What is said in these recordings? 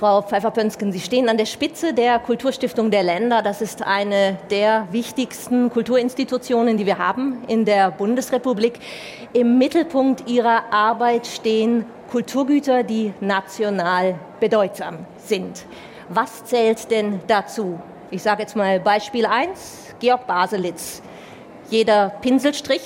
Frau Pfeiffer-Pönsken, Sie stehen an der Spitze der Kulturstiftung der Länder. Das ist eine der wichtigsten Kulturinstitutionen, die wir haben in der Bundesrepublik. Im Mittelpunkt Ihrer Arbeit stehen Kulturgüter, die national bedeutsam sind. Was zählt denn dazu? Ich sage jetzt mal Beispiel 1, Georg Baselitz. Jeder Pinselstrich.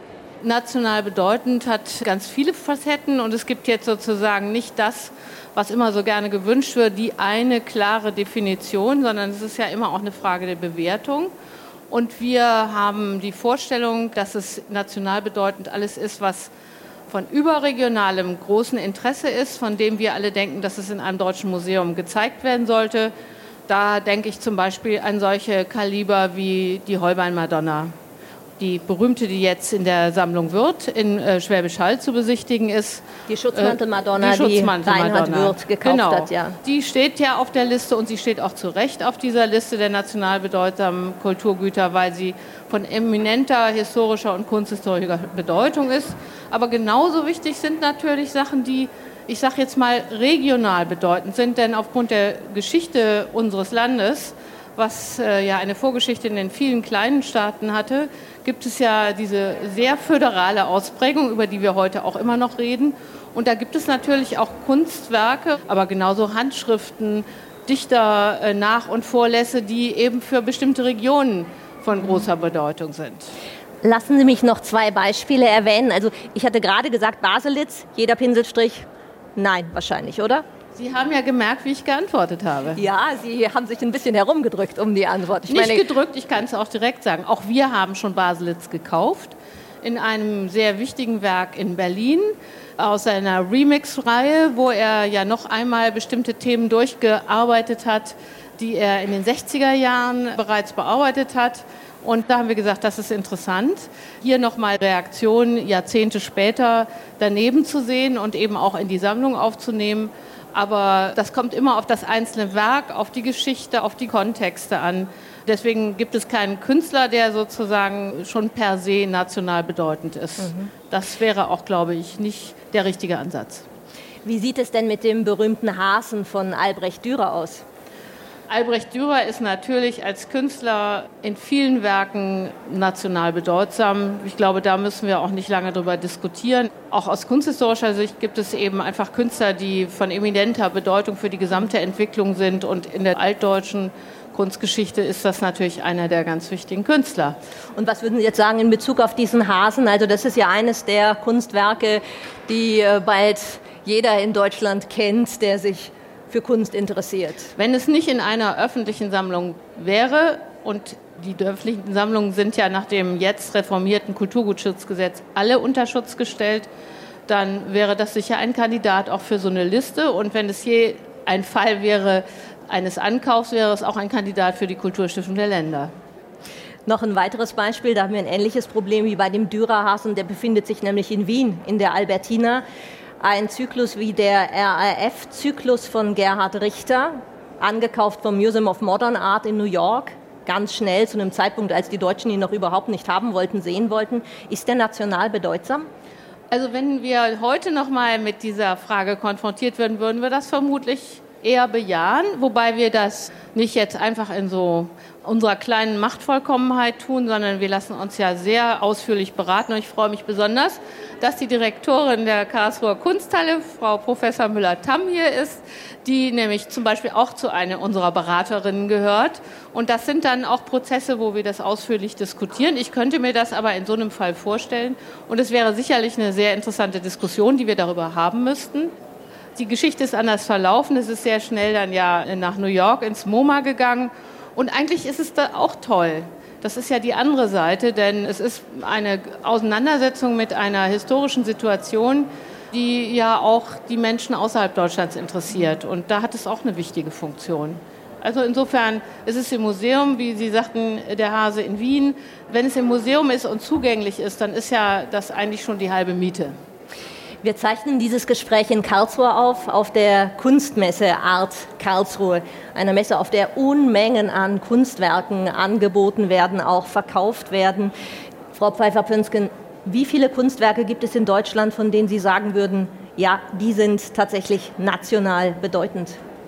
National bedeutend hat ganz viele Facetten und es gibt jetzt sozusagen nicht das, was immer so gerne gewünscht wird, die eine klare Definition, sondern es ist ja immer auch eine Frage der Bewertung. Und wir haben die Vorstellung, dass es national bedeutend alles ist, was von überregionalem großen Interesse ist, von dem wir alle denken, dass es in einem deutschen Museum gezeigt werden sollte. Da denke ich zum Beispiel an solche Kaliber wie die Holbein-Madonna. Die berühmte, die jetzt in der Sammlung Wirth in Schwäbisch Hall zu besichtigen ist. Die Schutzmantel-Madonna, die Reinhard Wirth gekauft hat. Ja. Die steht ja auf der Liste und sie steht auch zu Recht auf dieser Liste der national bedeutsamen Kulturgüter, weil sie von eminenter historischer und kunsthistorischer Bedeutung ist. Aber genauso wichtig sind natürlich Sachen, die, ich sage jetzt mal, regional bedeutend sind, denn aufgrund der Geschichte unseres Landes, was ja eine Vorgeschichte in den vielen kleinen Staaten hatte, gibt es ja diese sehr föderale Ausprägung, über die wir heute auch immer noch reden. Und da gibt es natürlich auch Kunstwerke, aber genauso Handschriften, Dichter, Nach- und Vorlässe, die eben für bestimmte Regionen von großer Bedeutung sind. Lassen Sie mich noch 2 Beispiele erwähnen. Also ich hatte gerade gesagt, Baselitz, jeder Pinselstrich. Nein, wahrscheinlich, oder? Sie haben ja gemerkt, wie ich geantwortet habe. Ja, Sie haben sich ein bisschen herumgedrückt um die Antwort. Nicht gedrückt, ich kann es auch direkt sagen. Auch wir haben schon Baselitz gekauft in einem sehr wichtigen Werk in Berlin aus einer Remix-Reihe, wo er ja noch einmal bestimmte Themen durchgearbeitet hat, die er in den 60er Jahren bereits bearbeitet hat. Und da haben wir gesagt, das ist interessant, hier nochmal Reaktionen Jahrzehnte später daneben zu sehen und eben auch in die Sammlung aufzunehmen. Aber das kommt immer auf das einzelne Werk, auf die Geschichte, auf die Kontexte an. Deswegen gibt es keinen Künstler, der sozusagen schon per se national bedeutend ist. Das wäre auch, glaube ich, nicht der richtige Ansatz. Wie sieht es denn mit dem berühmten Hasen von Albrecht Dürer aus? Albrecht Dürer ist natürlich als Künstler in vielen Werken national bedeutsam. Ich glaube, da müssen wir auch nicht lange drüber diskutieren. Auch aus kunsthistorischer Sicht gibt es eben einfach Künstler, die von eminenter Bedeutung für die gesamte Entwicklung sind. Und in der altdeutschen Kunstgeschichte ist das natürlich einer der ganz wichtigen Künstler. Und was würden Sie jetzt sagen in Bezug auf diesen Hasen? Also das ist ja eines der Kunstwerke, die bald jeder in Deutschland kennt, der sich für Kunst interessiert. Wenn es nicht in einer öffentlichen Sammlung wäre, und die öffentlichen Sammlungen sind ja nach dem jetzt reformierten Kulturgutschutzgesetz alle unter Schutz gestellt, dann wäre das sicher ein Kandidat auch für so eine Liste. Und wenn es je ein Fall wäre eines Ankaufs, wäre es auch ein Kandidat für die Kulturstiftung der Länder. Noch ein weiteres Beispiel, da haben wir ein ähnliches Problem wie bei dem Dürerhasen, der befindet sich nämlich in Wien, in der Albertina. Ein Zyklus wie der RAF-Zyklus von Gerhard Richter, angekauft vom Museum of Modern Art in New York, ganz schnell zu einem Zeitpunkt, als die Deutschen ihn noch überhaupt nicht haben wollten, sehen wollten. Ist der national bedeutsam? Also wenn wir heute noch mal mit dieser Frage konfrontiert würden, würden wir das vermutlich eher bejahen, wobei wir das nicht jetzt einfach in so unserer kleinen Machtvollkommenheit tun, sondern wir lassen uns ja sehr ausführlich beraten. Und ich freue mich besonders, dass die Direktorin der Karlsruher Kunsthalle, Frau Professor Müller-Tamm, hier ist, die nämlich zum Beispiel auch zu einer unserer Beraterinnen gehört. Und das sind dann auch Prozesse, wo wir das ausführlich diskutieren. Ich könnte mir das aber in so einem Fall vorstellen. Und es wäre sicherlich eine sehr interessante Diskussion, die wir darüber haben müssten. Die Geschichte ist anders verlaufen. Es ist sehr schnell dann ja nach New York ins MoMA gegangen. Und eigentlich ist es da auch toll. Das ist ja die andere Seite, denn es ist eine Auseinandersetzung mit einer historischen Situation, die ja auch die Menschen außerhalb Deutschlands interessiert. Und da hat es auch eine wichtige Funktion. Also insofern ist es im Museum, wie Sie sagten, der Hase in Wien. Wenn es im Museum ist und zugänglich ist, dann ist ja das eigentlich schon die halbe Miete. Wir zeichnen dieses Gespräch in Karlsruhe auf der Kunstmesse Art Karlsruhe, einer Messe, auf der Unmengen an Kunstwerken angeboten werden, auch verkauft werden. Frau Pfeiffer-Pönsken, wie viele Kunstwerke gibt es in Deutschland, von denen Sie sagen würden, ja, die sind tatsächlich national bedeutend?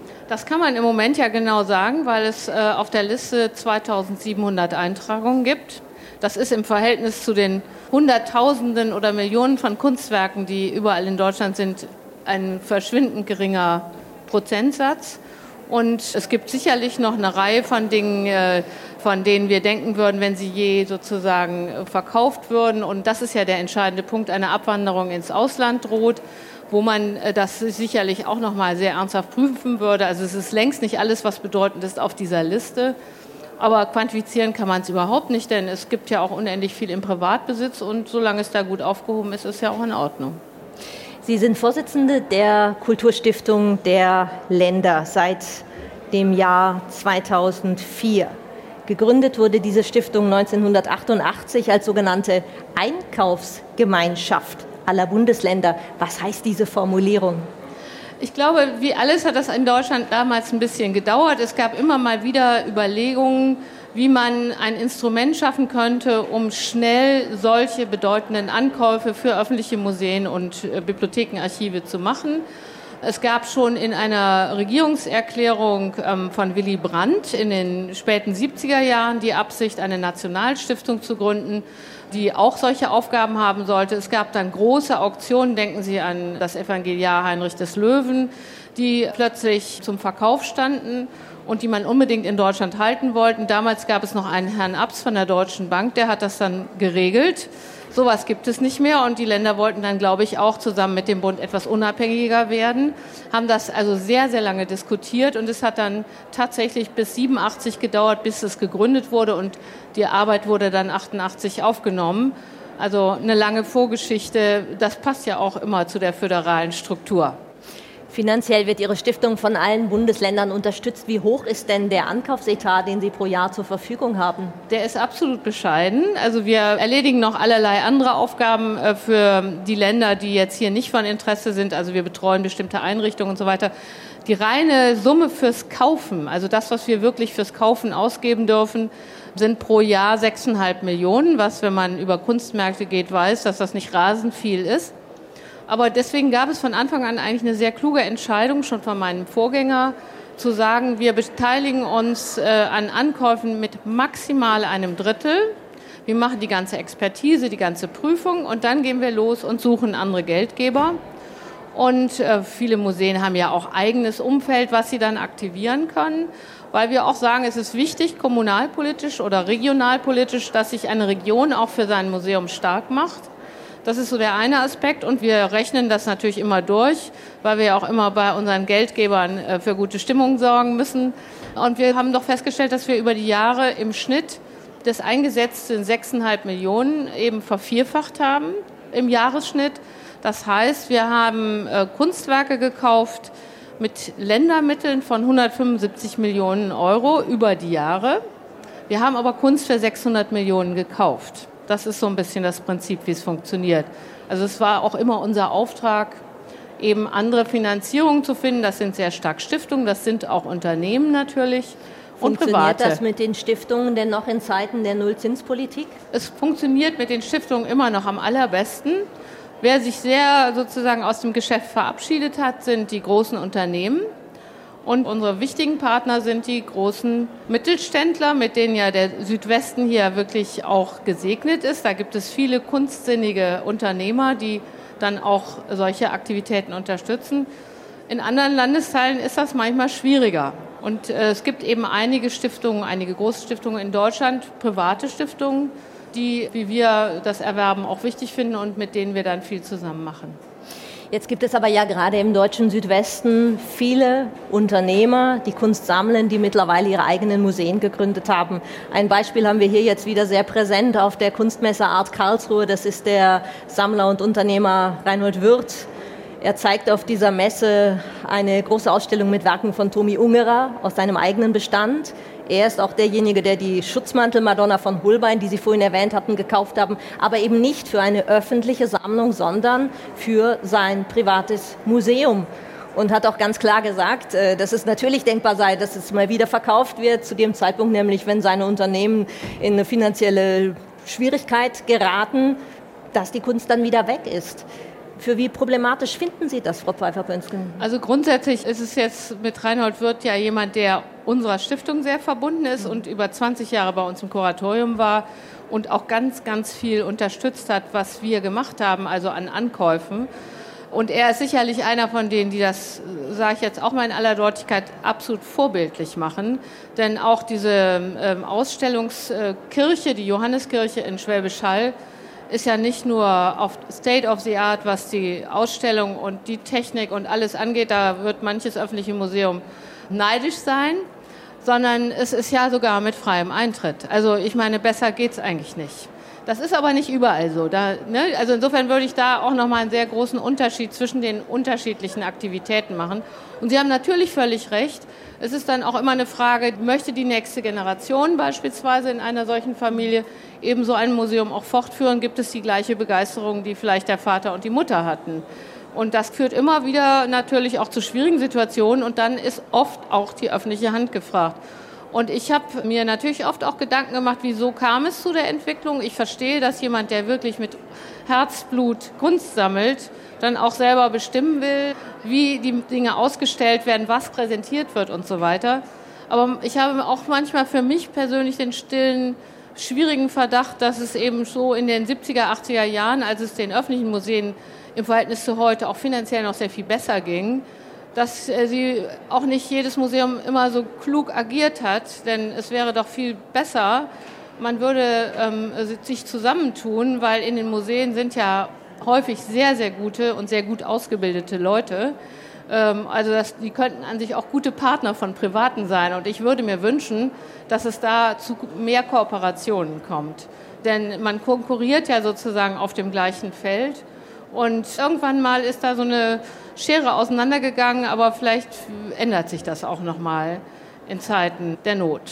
Das kann man im Moment ja genau sagen, weil es auf der Liste 2700 Eintragungen gibt. Das ist im Verhältnis zu den Hunderttausenden oder Millionen von Kunstwerken, die überall in Deutschland sind, ein verschwindend geringer Prozentsatz. Und es gibt sicherlich noch eine Reihe von Dingen, von denen wir denken würden, wenn sie je sozusagen verkauft würden. Und das ist ja der entscheidende Punkt, eine Abwanderung ins Ausland droht, wo man das sicherlich auch noch mal sehr ernsthaft prüfen würde. Also es ist längst nicht alles, was bedeutend ist, auf dieser Liste. Aber quantifizieren kann man es überhaupt nicht, denn es gibt ja auch unendlich viel im Privatbesitz und solange es da gut aufgehoben ist, ist es ja auch in Ordnung. Sie sind Vorsitzende der Kulturstiftung der Länder seit dem Jahr 2004. Gegründet wurde diese Stiftung 1988 als sogenannte Einkaufsgemeinschaft aller Bundesländer. Was heißt diese Formulierung? Ich glaube, wie alles hat das in Deutschland damals ein bisschen gedauert. Es gab immer mal wieder Überlegungen, wie man ein Instrument schaffen könnte, um schnell solche bedeutenden Ankäufe für öffentliche Museen und Bibliotheken, Archive zu machen. Es gab schon in einer Regierungserklärung von Willy Brandt in den späten 70er Jahren die Absicht, eine Nationalstiftung zu gründen, die auch solche Aufgaben haben sollte. Es gab dann große Auktionen, denken Sie an das Evangeliar Heinrich des Löwen, die plötzlich zum Verkauf standen und die man unbedingt in Deutschland halten wollten. Damals gab es noch einen Herrn Abs von der Deutschen Bank, der hat das dann geregelt. Sowas gibt es nicht mehr und die Länder wollten dann, glaube ich, auch zusammen mit dem Bund etwas unabhängiger werden, haben das also sehr, sehr lange diskutiert und es hat dann tatsächlich bis 87 gedauert, bis es gegründet wurde und die Arbeit wurde dann 88 aufgenommen. Also eine lange Vorgeschichte, das passt ja auch immer zu der föderalen Struktur. Finanziell wird Ihre Stiftung von allen Bundesländern unterstützt. Wie hoch ist denn der Ankaufsetat, den Sie pro Jahr zur Verfügung haben? Der ist absolut bescheiden. Also wir erledigen noch allerlei andere Aufgaben für die Länder, die jetzt hier nicht von Interesse sind. Also wir betreuen bestimmte Einrichtungen und so weiter. Die reine Summe fürs Kaufen, also das, was wir wirklich fürs Kaufen ausgeben dürfen, sind pro Jahr 6,5 Millionen, was, wenn man über Kunstmärkte geht, weiß, dass das nicht rasend viel ist. Aber deswegen gab es von Anfang an eigentlich eine sehr kluge Entscheidung, schon von meinem Vorgänger, zu sagen, wir beteiligen uns an Ankäufen mit maximal einem Drittel. Wir machen die ganze Expertise, die ganze Prüfung und dann gehen wir los und suchen andere Geldgeber. Und viele Museen haben ja auch eigenes Umfeld, was sie dann aktivieren können, weil wir auch sagen, es ist wichtig, kommunalpolitisch oder regionalpolitisch, dass sich eine Region auch für sein Museum stark macht. Das ist so der eine Aspekt und wir rechnen das natürlich immer durch, weil wir auch immer bei unseren Geldgebern für gute Stimmung sorgen müssen. Und wir haben doch festgestellt, dass wir über die Jahre im Schnitt das eingesetzte 6,5 Millionen eben vervierfacht haben im Jahresschnitt. Das heißt, wir haben Kunstwerke gekauft mit Ländermitteln von 175 Millionen Euro über die Jahre. Wir haben aber Kunst für 600 Millionen gekauft. Das ist so ein bisschen das Prinzip, wie es funktioniert. Also es war auch immer unser Auftrag, eben andere Finanzierungen zu finden. Das sind sehr stark Stiftungen, das sind auch Unternehmen natürlich und Private. Funktioniert das mit den Stiftungen denn noch in Zeiten der Nullzinspolitik? Es funktioniert mit den Stiftungen immer noch am allerbesten. Wer sich sehr sozusagen aus dem Geschäft verabschiedet hat, sind die großen Unternehmen. Und unsere wichtigen Partner sind die großen Mittelständler, mit denen ja der Südwesten hier wirklich auch gesegnet ist. Da gibt es viele kunstsinnige Unternehmer, die dann auch solche Aktivitäten unterstützen. In anderen Landesteilen ist das manchmal schwieriger. Und es gibt eben einige Stiftungen, einige große Stiftungen in Deutschland, private Stiftungen, die, wie wir das Erwerben auch wichtig finden und mit denen wir dann viel zusammen machen. Jetzt gibt es aber ja gerade im deutschen Südwesten viele Unternehmer, die Kunst sammeln, die mittlerweile ihre eigenen Museen gegründet haben. Ein Beispiel haben wir hier jetzt wieder sehr präsent auf der Kunstmesse Art Karlsruhe. Das ist der Sammler und Unternehmer Reinhold Wirth. Er zeigt auf dieser Messe eine große Ausstellung mit Werken von Tomi Ungerer aus seinem eigenen Bestand. Er ist auch derjenige, der die Schutzmantel-Madonna von Holbein, die Sie vorhin erwähnt hatten, gekauft haben, aber eben nicht für eine öffentliche Sammlung, sondern für sein privates Museum. Und hat auch ganz klar gesagt, dass es natürlich denkbar sei, dass es mal wieder verkauft wird, zu dem Zeitpunkt nämlich, wenn seine Unternehmen in eine finanzielle Schwierigkeit geraten, dass die Kunst dann wieder weg ist. Für wie problematisch finden Sie das, Frau Pfeiffer-Pönsken? Also grundsätzlich ist es jetzt mit Reinhold Wirth ja jemand, der unserer Stiftung sehr verbunden ist und über 20 Jahre bei uns im Kuratorium war und auch ganz, ganz viel unterstützt hat, was wir gemacht haben, also an Ankäufen. Und er ist sicherlich einer von denen, die das, sage ich jetzt auch mal in aller Deutlichkeit, absolut vorbildlich machen. Denn auch diese Ausstellungskirche, die Johanneskirche in Schwäbisch Hall, ist ja nicht nur auf State of the Art, was die Ausstellung und die Technik und alles angeht, da wird manches öffentliche Museum neidisch sein, sondern es ist ja sogar mit freiem Eintritt. Also ich meine, besser geht's eigentlich nicht. Das ist aber nicht überall so. Also insofern würde ich da auch nochmal einen sehr großen Unterschied zwischen den unterschiedlichen Aktivitäten machen. Und Sie haben natürlich völlig recht. Es ist dann auch immer eine Frage, möchte die nächste Generation beispielsweise in einer solchen Familie eben so ein Museum auch fortführen? Gibt es die gleiche Begeisterung, die vielleicht der Vater und die Mutter hatten? Und das führt immer wieder natürlich auch zu schwierigen Situationen und dann ist oft auch die öffentliche Hand gefragt. Und ich habe mir natürlich oft auch Gedanken gemacht, wieso kam es zu der Entwicklung. Ich verstehe, dass jemand, der wirklich mit Herzblut Kunst sammelt, dann auch selber bestimmen will, wie die Dinge ausgestellt werden, was präsentiert wird und so weiter. Aber ich habe auch manchmal für mich persönlich den stillen, schwierigen Verdacht, dass es eben so in den 70er, 80er Jahren, als es den öffentlichen Museen im Verhältnis zu heute auch finanziell noch sehr viel besser ging, dass sie auch nicht jedes Museum immer so klug agiert hat, denn es wäre doch viel besser, man würde sich zusammentun, weil in den Museen sind ja häufig sehr, sehr gute und sehr gut ausgebildete Leute. Also die könnten an sich auch gute Partner von Privaten sein und ich würde mir wünschen, dass es da zu mehr Kooperationen kommt. Denn man konkurriert ja sozusagen auf dem gleichen Feld und irgendwann mal ist da so eine Schere auseinandergegangen, aber vielleicht ändert sich das auch nochmal in Zeiten der Not.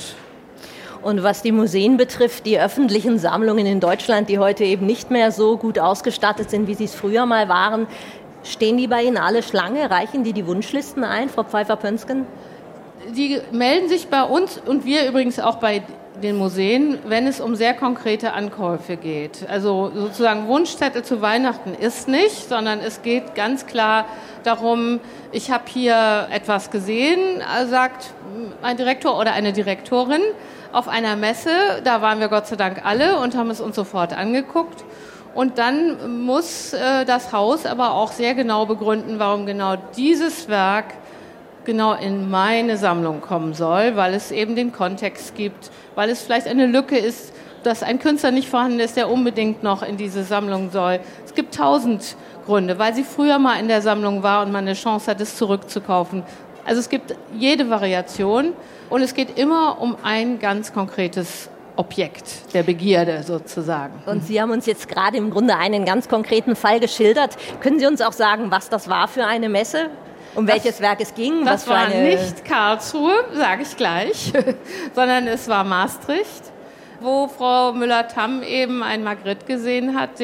Und was die Museen betrifft, die öffentlichen Sammlungen in Deutschland, die heute eben nicht mehr so gut ausgestattet sind, wie sie es früher mal waren, stehen die bei Ihnen alle Schlange? Reichen die Wunschlisten ein, Frau Pfeiffer-Pönsken? Die melden sich bei uns und wir übrigens auch bei den Museen, wenn es um sehr konkrete Ankäufe geht. Also sozusagen Wunschzettel zu Weihnachten ist nicht, sondern es geht ganz klar darum, ich habe hier etwas gesehen, sagt ein Direktor oder eine Direktorin auf einer Messe, da waren wir Gott sei Dank alle und haben es uns sofort angeguckt. Und dann muss das Haus aber auch sehr genau begründen, warum genau dieses Werk genau in meine Sammlung kommen soll, weil es eben den Kontext gibt, weil es vielleicht eine Lücke ist, dass ein Künstler nicht vorhanden ist, der unbedingt noch in diese Sammlung soll. Es gibt 1000 Gründe, weil sie früher mal in der Sammlung war und man eine Chance hat, es zurückzukaufen. Also es gibt jede Variation und es geht immer um ein ganz konkretes Objekt der Begierde sozusagen. Und Sie haben uns jetzt gerade im Grunde einen ganz konkreten Fall geschildert. Können Sie uns auch sagen, was das war für eine Messe? Um welches Werk es ging? Das war nicht Karlsruhe, sage ich gleich, sondern es war Maastricht, wo Frau Müller-Tamm eben ein Magritte gesehen hat,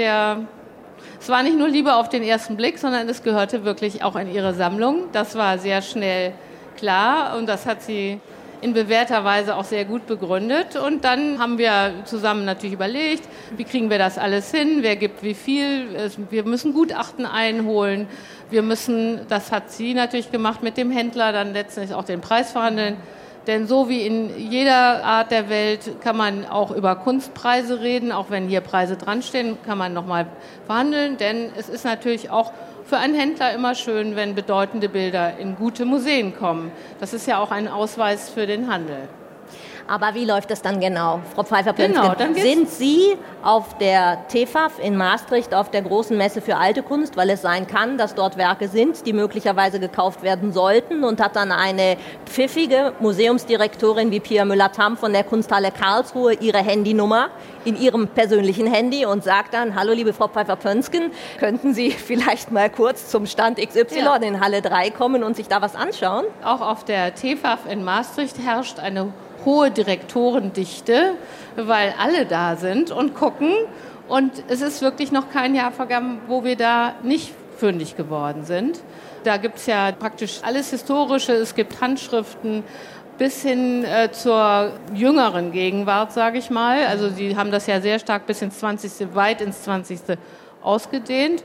es war nicht nur Liebe auf den ersten Blick, sondern es gehörte wirklich auch in ihre Sammlung. Das war sehr schnell klar und das hat sie in bewährter Weise auch sehr gut begründet. Und dann haben wir zusammen natürlich überlegt, wie kriegen wir das alles hin, wer gibt wie viel. Wir müssen Gutachten einholen. Wir müssen, das hat sie natürlich gemacht, mit dem Händler dann letztendlich auch den Preis verhandeln. Denn so wie in jeder Art der Welt kann man auch über Kunstpreise reden, auch wenn hier Preise dranstehen, kann man nochmal verhandeln. Denn es ist natürlich auch für einen Händler immer schön, wenn bedeutende Bilder in gute Museen kommen. Das ist ja auch ein Ausweis für den Handel. Aber wie läuft das dann genau, Frau Pfeiffer-Pönsken? Genau, sind Sie auf der TEFAF in Maastricht auf der großen Messe für alte Kunst, weil es sein kann, dass dort Werke sind, die möglicherweise gekauft werden sollten, und hat dann eine pfiffige Museumsdirektorin wie Pia Müller-Tamm von der Kunsthalle Karlsruhe ihre Handynummer in ihrem persönlichen Handy und sagt dann: Hallo liebe Frau Pfeiffer-Pönsken, könnten Sie vielleicht mal kurz zum Stand XY in Halle 3 kommen und sich da was anschauen? Auch auf der TEFAF in Maastricht herrscht eine hohe Direktorendichte, weil alle da sind und gucken. Und es ist wirklich noch kein Jahr vergangen, wo wir da nicht fündig geworden sind. Da gibt es ja praktisch alles Historische, es gibt Handschriften bis hin zur jüngeren Gegenwart, sage ich mal. Also sie haben das ja sehr stark bis ins 20., weit ins 20. ausgedehnt.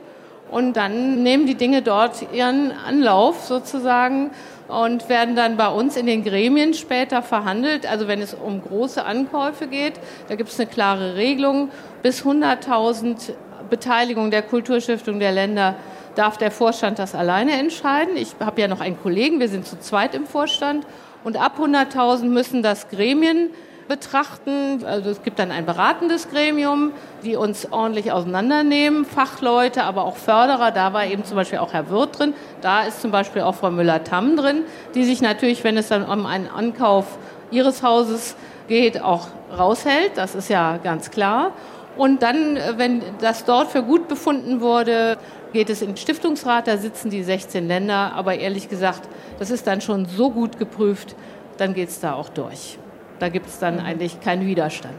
Und dann nehmen die Dinge dort ihren Anlauf sozusagen und werden dann bei uns in den Gremien später verhandelt. Also wenn es um große Ankäufe geht, da gibt es eine klare Regelung. Bis 100.000 Beteiligung der Kulturstiftung der Länder darf der Vorstand das alleine entscheiden. Ich habe ja noch einen Kollegen, wir sind zu zweit im Vorstand. Und ab 100.000 müssen das Gremien betrachten. Also es gibt dann ein beratendes Gremium, die uns ordentlich auseinandernehmen, Fachleute, aber auch Förderer. Da war eben zum Beispiel auch Herr Wirth drin. Da ist zum Beispiel auch Frau Müller-Tamm drin, die sich natürlich, wenn es dann um einen Ankauf ihres Hauses geht, auch raushält. Das ist ja ganz klar. Und dann, wenn das dort für gut befunden wurde, geht es in den Stiftungsrat, da sitzen die 16 Länder. Aber ehrlich gesagt, das ist dann schon so gut geprüft, dann geht es da auch durch. Da gibt es dann eigentlich keinen Widerstand.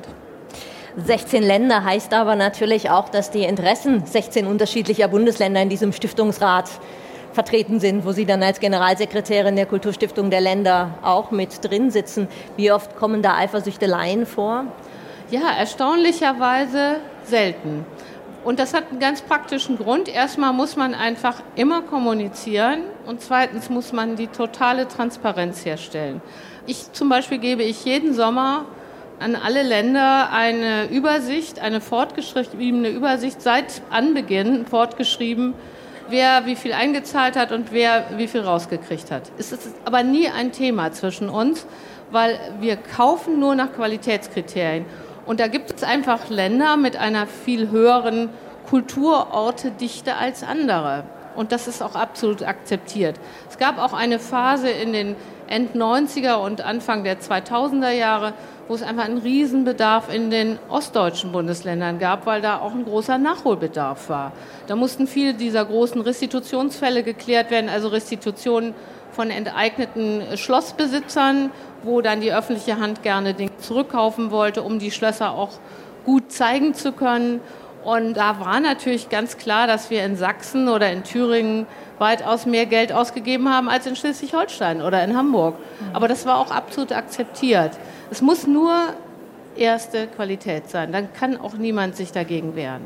16 Länder heißt aber natürlich auch, dass die Interessen 16 unterschiedlicher Bundesländer in diesem Stiftungsrat vertreten sind, wo Sie dann als Generalsekretärin der Kulturstiftung der Länder auch mit drin sitzen. Wie oft kommen da Eifersüchteleien vor? Ja, erstaunlicherweise selten. Und das hat einen ganz praktischen Grund. Erstmal muss man einfach immer kommunizieren und zweitens muss man die totale Transparenz herstellen. Zum Beispiel gebe ich jeden Sommer an alle Länder eine Übersicht, eine fortgeschriebene Übersicht, seit Anbeginn fortgeschrieben, wer wie viel eingezahlt hat und wer wie viel rausgekriegt hat. Es ist aber nie ein Thema zwischen uns, weil wir kaufen nur nach Qualitätskriterien. Und da gibt es einfach Länder mit einer viel höheren Kulturortedichte als andere. Und das ist auch absolut akzeptiert. Es gab auch eine Phase in den End-90er und Anfang der 2000er Jahre, wo es einfach einen Riesenbedarf in den ostdeutschen Bundesländern gab, weil da auch ein großer Nachholbedarf war. Da mussten viele dieser großen Restitutionsfälle geklärt werden, also Restitutionen von enteigneten Schlossbesitzern, wo dann die öffentliche Hand gerne Dinge zurückkaufen wollte, um die Schlösser auch gut zeigen zu können. Und da war natürlich ganz klar, dass wir in Sachsen oder in Thüringen weitaus mehr Geld ausgegeben haben als in Schleswig-Holstein oder in Hamburg. Aber das war auch absolut akzeptiert. Es muss nur erste Qualität sein. Dann kann auch niemand sich dagegen wehren.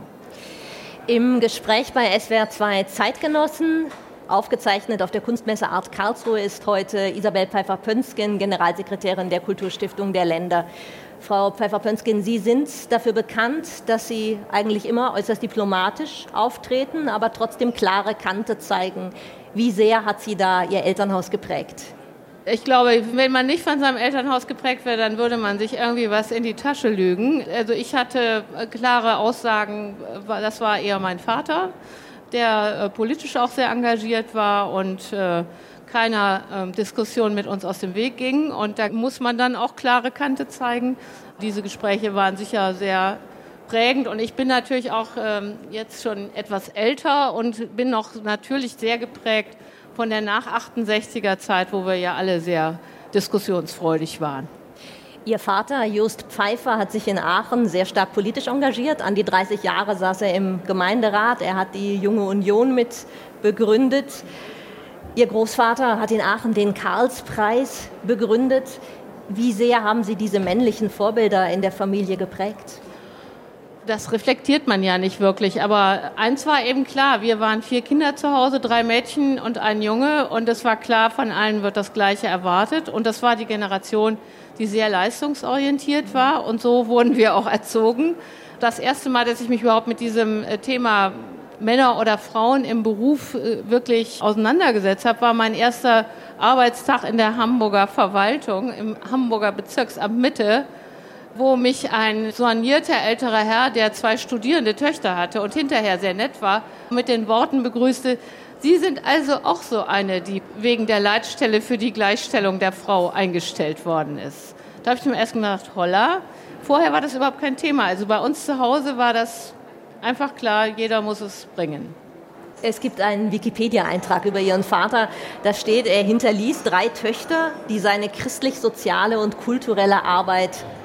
Im Gespräch bei SWR 2 Zeitgenossen, aufgezeichnet auf der Kunstmesse Art Karlsruhe, ist heute Isabel Pfeiffer-Pönsken, Generalsekretärin der Kulturstiftung der Länder. Frau Pfeiffer-Pönsken, Sie sind dafür bekannt, dass Sie eigentlich immer äußerst diplomatisch auftreten, aber trotzdem klare Kante zeigen. Wie sehr hat Sie da Ihr Elternhaus geprägt? Ich glaube, wenn man nicht von seinem Elternhaus geprägt wäre, dann würde man sich irgendwie was in die Tasche lügen. Also ich hatte klare Aussagen, das war eher mein Vater, der politisch auch sehr engagiert war und keiner Diskussion mit uns aus dem Weg ging. Und da muss man dann auch klare Kante zeigen. Diese Gespräche waren sicher sehr prägend. Und ich bin natürlich auch jetzt schon etwas älter und bin noch natürlich sehr geprägt von der Nach-68er Zeit, wo wir ja alle sehr diskussionsfreudig waren. Ihr Vater, Jost Pfeiffer, hat sich in Aachen sehr stark politisch engagiert. An die 30 Jahre saß er im Gemeinderat. Er hat die Junge Union mit begründet. Ihr Großvater hat in Aachen den Karlspreis begründet. Wie sehr haben Sie diese männlichen Vorbilder in der Familie geprägt? Das reflektiert man ja nicht wirklich, aber eins war eben klar, wir waren 4 Kinder zu Hause, 3 Mädchen und ein Junge und es war klar, von allen wird das Gleiche erwartet und das war die Generation, die sehr leistungsorientiert war und so wurden wir auch erzogen. Das erste Mal, dass ich mich überhaupt mit diesem Thema Männer oder Frauen im Beruf wirklich auseinandergesetzt habe, war mein erster Arbeitstag in der Hamburger Verwaltung, im Hamburger Bezirksamt Mitte, wo mich ein soignierter älterer Herr, der 2 studierende Töchter hatte und hinterher sehr nett war, mit den Worten begrüßte: Sie sind also auch so eine, die wegen der Leitstelle für die Gleichstellung der Frau eingestellt worden ist. Da habe ich mir erst gedacht, holla, vorher war das überhaupt kein Thema. Also bei uns zu Hause war das einfach klar, jeder muss es bringen. Es gibt einen Wikipedia-Eintrag über Ihren Vater. Da steht, er hinterließ 3 Töchter, die seine christlich-soziale und kulturelle Arbeit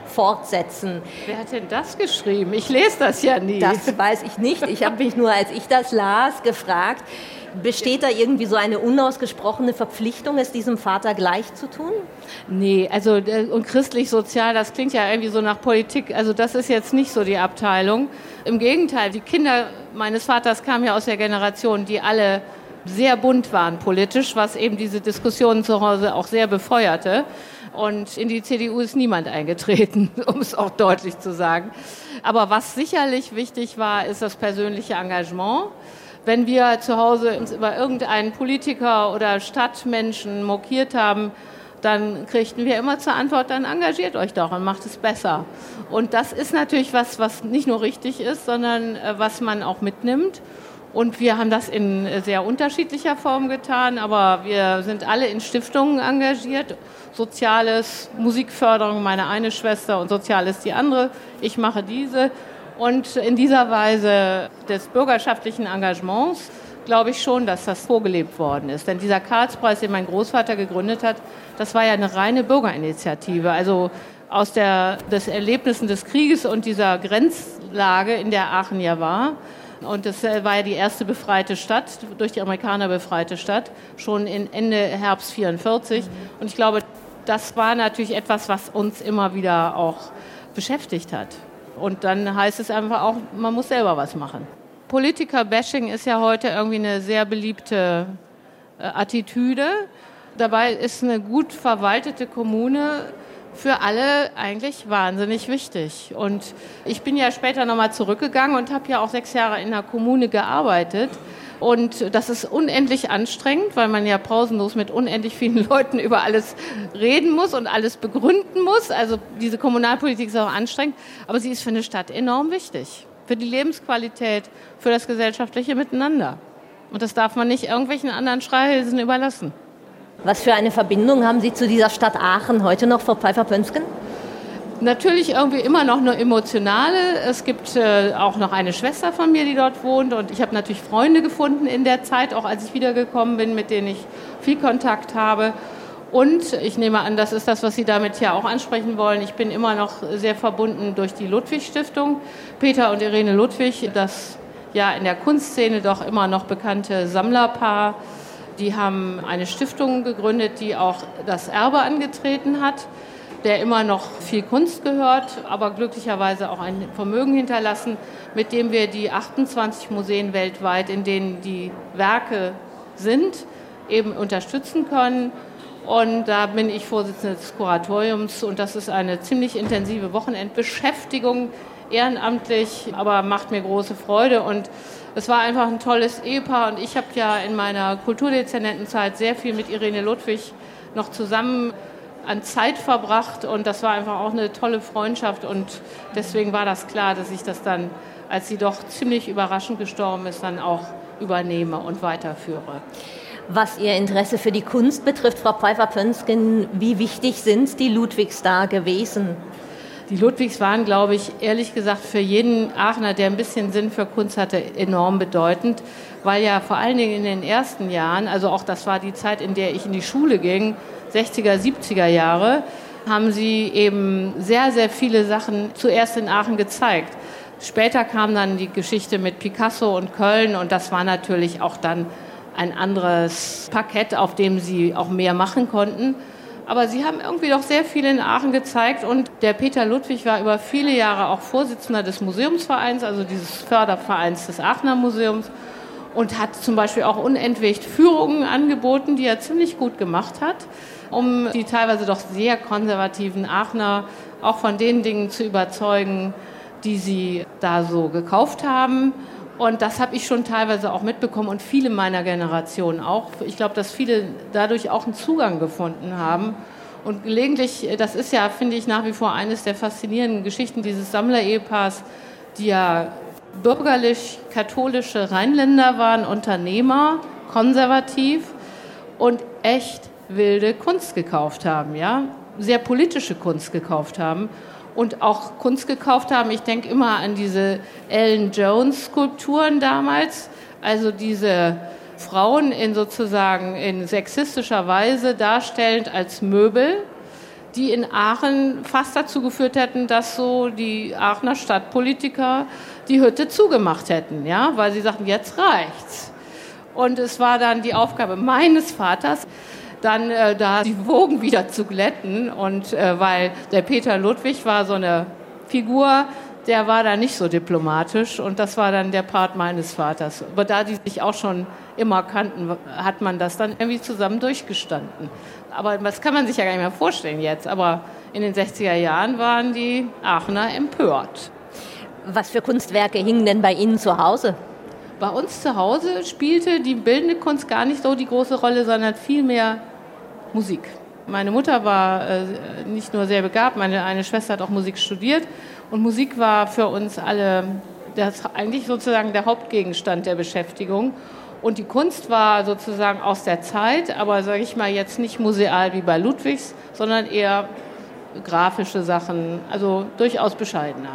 fortsetzen. Wer hat denn das geschrieben? Ich lese das ja nie. Das weiß ich nicht. Ich habe mich nur, als ich das las, gefragt, besteht da irgendwie so eine unausgesprochene Verpflichtung, es diesem Vater gleich zu tun? Nee, also und christlich-sozial, das klingt ja irgendwie so nach Politik. Also das ist jetzt nicht so die Abteilung. Im Gegenteil, die Kinder meines Vaters kamen ja aus der Generation, die alle sehr bunt waren politisch, was eben diese Diskussionen zu Hause auch sehr befeuerte. Und in die CDU ist niemand eingetreten, um es auch deutlich zu sagen. Aber was sicherlich wichtig war, ist das persönliche Engagement. Wenn wir zu Hause uns über irgendeinen Politiker oder Stadtmenschen mokiert haben, dann kriegten wir immer zur Antwort, dann engagiert euch doch und macht es besser. Und das ist natürlich was nicht nur richtig ist, sondern was man auch mitnimmt. Und wir haben das in sehr unterschiedlicher Form getan, aber wir sind alle in Stiftungen engagiert. Soziales, Musikförderung, meine eine Schwester, und Soziales die andere. Ich mache diese. Und in dieser Weise des bürgerschaftlichen Engagements glaube ich schon, dass das vorgelebt worden ist. Denn dieser Karlspreis, den mein Großvater gegründet hat, das war ja eine reine Bürgerinitiative. Also aus des Erlebnissen des Krieges und dieser Grenzlage, in der Aachen ja war. Und das war ja die erste befreite Stadt, durch die Amerikaner befreite Stadt, schon Ende Herbst 1944. Und ich glaube, das war natürlich etwas, was uns immer wieder auch beschäftigt hat. Und dann heißt es einfach auch, man muss selber was machen. Politiker-Bashing ist ja heute irgendwie eine sehr beliebte Attitüde. Dabei ist eine gut verwaltete Kommune für alle eigentlich wahnsinnig wichtig. Und ich bin ja später nochmal zurückgegangen und habe ja auch 6 Jahre in der Kommune gearbeitet. Und das ist unendlich anstrengend, weil man ja pausenlos mit unendlich vielen Leuten über alles reden muss und alles begründen muss. Also diese Kommunalpolitik ist auch anstrengend, aber sie ist für eine Stadt enorm wichtig. Für die Lebensqualität, für das gesellschaftliche Miteinander. Und das darf man nicht irgendwelchen anderen Schreihälsen überlassen. Was für eine Verbindung haben Sie zu dieser Stadt Aachen heute noch, Frau Pfeiffer-Pönsken? Natürlich irgendwie immer noch eine emotionale. Es gibt auch noch eine Schwester von mir, die dort wohnt. Und ich habe natürlich Freunde gefunden in der Zeit, auch als ich wiedergekommen bin, mit denen ich viel Kontakt habe. Und ich nehme an, das ist das, was Sie damit ja auch ansprechen wollen. Ich bin immer noch sehr verbunden durch die Ludwig-Stiftung. Peter und Irene Ludwig, das ja in der Kunstszene doch immer noch bekannte Sammlerpaar, die haben eine Stiftung gegründet, die auch das Erbe angetreten hat, der immer noch viel Kunst gehört, aber glücklicherweise auch ein Vermögen hinterlassen, mit dem wir die 28 Museen weltweit, in denen die Werke sind, eben unterstützen können. Und da bin ich Vorsitzende des Kuratoriums und das ist eine ziemlich intensive Wochenendbeschäftigung, ehrenamtlich, aber macht mir große Freude. Und es war einfach ein tolles Ehepaar und ich habe ja in meiner Kulturdezernentenzeit sehr viel mit Irene Ludwig noch zusammen an Zeit verbracht und das war einfach auch eine tolle Freundschaft und deswegen war das klar, dass ich das dann, als sie doch ziemlich überraschend gestorben ist, dann auch übernehme und weiterführe. Was Ihr Interesse für die Kunst betrifft, Frau Pfeiffer-Pönsken, wie wichtig sind die Ludwigs da gewesen? Die Ludwigs waren, glaube ich, ehrlich gesagt für jeden Aachener, der ein bisschen Sinn für Kunst hatte, enorm bedeutend, weil ja vor allen Dingen in den ersten Jahren, also auch das war die Zeit, in der ich in die Schule ging, 60er, 70er Jahre, haben sie eben sehr, sehr viele Sachen zuerst in Aachen gezeigt. Später kam dann die Geschichte mit Picasso und Köln und das war natürlich auch dann ein anderes Parkett, auf dem sie auch mehr machen konnten. Aber sie haben irgendwie doch sehr viel in Aachen gezeigt und der Peter Ludwig war über viele Jahre auch Vorsitzender des Museumsvereins, also dieses Fördervereins des Aachener Museums und hat zum Beispiel auch unentwegt Führungen angeboten, die er ziemlich gut gemacht hat, um die teilweise doch sehr konservativen Aachener auch von den Dingen zu überzeugen, die sie da so gekauft haben. Und das habe ich schon teilweise auch mitbekommen und viele meiner Generation auch. Ich glaube, dass viele dadurch auch einen Zugang gefunden haben. Und gelegentlich, das ist ja, finde ich, nach wie vor eines der faszinierenden Geschichten dieses Sammler-Ehepaars, die ja bürgerlich-katholische Rheinländer waren, Unternehmer, konservativ und echt wilde Kunst gekauft haben, ja, sehr politische Kunst gekauft haben. Und auch Kunst gekauft haben. Ich denke immer an diese Ellen Jones-Skulpturen damals, also diese Frauen in sozusagen in sexistischer Weise darstellend als Möbel, die in Aachen fast dazu geführt hätten, dass so die Aachener Stadtpolitiker die Hütte zugemacht hätten, ja, weil sie sagten, jetzt reicht's. Und es war dann die Aufgabe meines Vaters, dann da die Wogen wieder zu glätten. Und weil der Peter Ludwig war so eine Figur, der war da nicht so diplomatisch. Und das war dann der Part meines Vaters. Aber da die sich auch schon immer kannten, hat man das dann irgendwie zusammen durchgestanden. Aber das kann man sich ja gar nicht mehr vorstellen jetzt. Aber in den 60er Jahren waren die Aachener empört. Was für Kunstwerke hingen denn bei Ihnen zu Hause? Bei uns zu Hause spielte die bildende Kunst gar nicht so die große Rolle, sondern vielmehr Musik. Meine Mutter war nicht nur sehr begabt, meine eine Schwester hat auch Musik studiert. Und Musik war für uns alle eigentlich sozusagen der Hauptgegenstand der Beschäftigung. Und die Kunst war sozusagen aus der Zeit, aber sage ich mal jetzt nicht museal wie bei Ludwigs, sondern eher grafische Sachen, also durchaus bescheidener.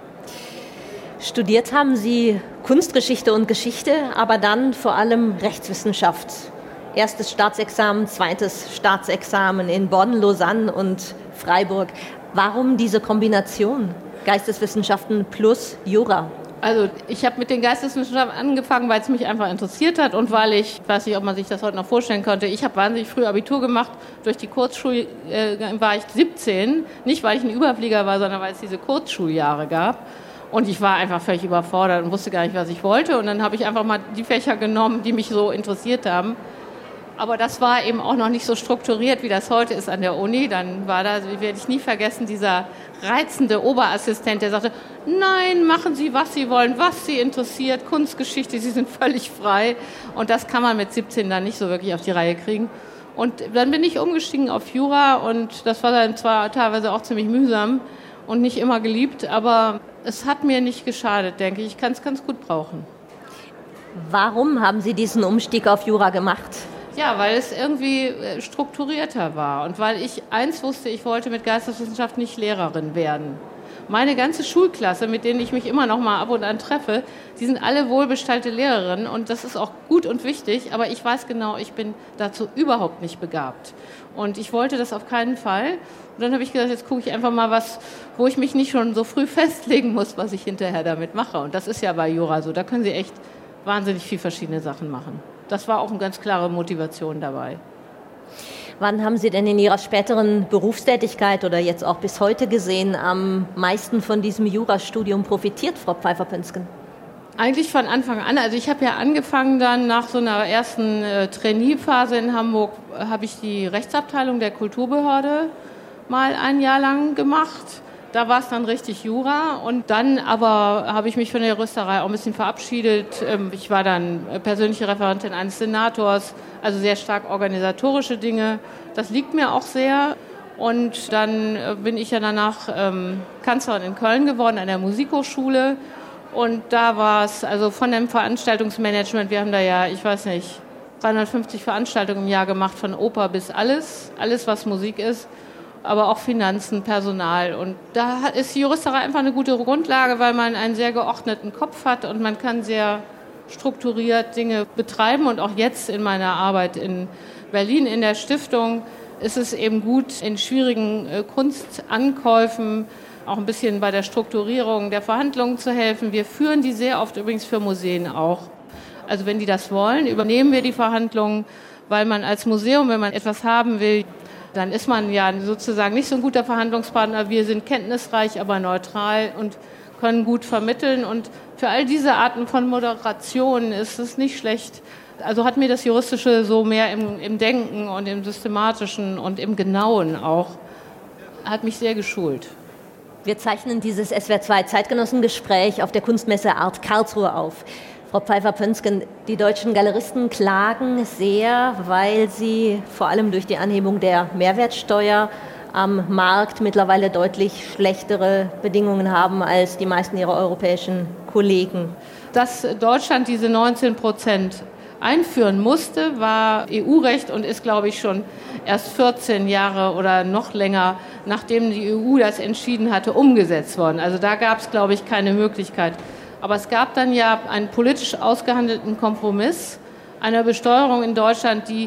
Studiert haben Sie Kunstgeschichte und Geschichte, aber dann vor allem Rechtswissenschaft. Erstes Staatsexamen, zweites Staatsexamen in Bonn, Lausanne und Freiburg. Warum diese Kombination Geisteswissenschaften plus Jura? Also ich habe mit den Geisteswissenschaften angefangen, weil es mich einfach interessiert hat und weil ich weiß nicht, ob man sich das heute noch vorstellen könnte, ich habe wahnsinnig früh Abitur gemacht. Durch die Kurzschule war ich 17, nicht weil ich ein Überflieger war, sondern weil es diese Kurzschuljahre gab. Und ich war einfach völlig überfordert und wusste gar nicht, was ich wollte. Und dann habe ich einfach mal die Fächer genommen, die mich so interessiert haben. Aber das war eben auch noch nicht so strukturiert, wie das heute ist an der Uni. Dann war da, werde ich nie vergessen, dieser reizende Oberassistent, der sagte, nein, machen Sie, was Sie wollen, was Sie interessiert, Kunstgeschichte, Sie sind völlig frei. Und das kann man mit 17 dann nicht so wirklich auf die Reihe kriegen. Und dann bin ich umgestiegen auf Jura und das war dann zwar teilweise auch ziemlich mühsam und nicht immer geliebt, aber es hat mir nicht geschadet, denke ich. Ich kann es ganz gut brauchen. Warum haben Sie diesen Umstieg auf Jura gemacht? Ja, weil es irgendwie strukturierter war und weil ich eins wusste, ich wollte mit Geisteswissenschaft nicht Lehrerin werden. Meine ganze Schulklasse, mit denen ich mich immer noch mal ab und an treffe, die sind alle wohlbestallte Lehrerinnen und das ist auch gut und wichtig, aber ich weiß genau, ich bin dazu überhaupt nicht begabt. Und ich wollte das auf keinen Fall. Und dann habe ich gesagt, jetzt gucke ich einfach mal was, wo ich mich nicht schon so früh festlegen muss, was ich hinterher damit mache. Und das ist ja bei Jura so, da können Sie echt wahnsinnig viel verschiedene Sachen machen. Das war auch eine ganz klare Motivation dabei. Wann haben Sie denn in Ihrer späteren Berufstätigkeit oder jetzt auch bis heute gesehen am meisten von diesem Jurastudium profitiert, Frau Pfeiffer-Pönsken? Eigentlich von Anfang an. Also ich habe ja angefangen dann nach so einer ersten Trainee-Phase in Hamburg, habe ich die Rechtsabteilung der Kulturbehörde mal ein Jahr lang gemacht. Da war es dann richtig Jura und dann aber habe ich mich von der Juristerei auch ein bisschen verabschiedet. Ich war dann persönliche Referentin eines Senators, also sehr stark organisatorische Dinge. Das liegt mir auch sehr. Und dann bin ich ja danach Kanzlerin in Köln geworden an der Musikhochschule. Und da war es also von dem Veranstaltungsmanagement, wir haben da ja, ich weiß nicht, 350 Veranstaltungen im Jahr gemacht, von Oper bis alles was Musik ist. Aber auch Finanzen, Personal. Und da ist die Juristerei einfach eine gute Grundlage, weil man einen sehr geordneten Kopf hat und man kann sehr strukturiert Dinge betreiben. Und auch jetzt in meiner Arbeit in Berlin in der Stiftung ist es eben gut, in schwierigen Kunstankäufen auch ein bisschen bei der Strukturierung der Verhandlungen zu helfen. Wir führen die sehr oft übrigens für Museen auch. Also wenn die das wollen, übernehmen wir die Verhandlungen, weil man als Museum, wenn man etwas haben will, dann ist man ja sozusagen nicht so ein guter Verhandlungspartner. Wir sind kenntnisreich, aber neutral und können gut vermitteln. Und für all diese Arten von Moderation ist es nicht schlecht. Also hat mir das Juristische so mehr im Denken und im Systematischen und im Genauen auch, hat mich sehr geschult. Wir zeichnen dieses SWR2 Zeitgenossengespräch auf der Kunstmesse Art Karlsruhe auf. Frau Pfeiffer-Pönsken, die deutschen Galeristen klagen sehr, weil sie vor allem durch die Anhebung der Mehrwertsteuer am Markt mittlerweile deutlich schlechtere Bedingungen haben als die meisten ihrer europäischen Kollegen. Dass Deutschland diese 19% einführen musste, war EU-Recht und ist, glaube ich, schon erst 14 Jahre oder noch länger, nachdem die EU das entschieden hatte, umgesetzt worden. Also da gab es, glaube ich, keine Möglichkeit. Aber es gab dann ja einen politisch ausgehandelten Kompromiss einer Besteuerung in Deutschland, die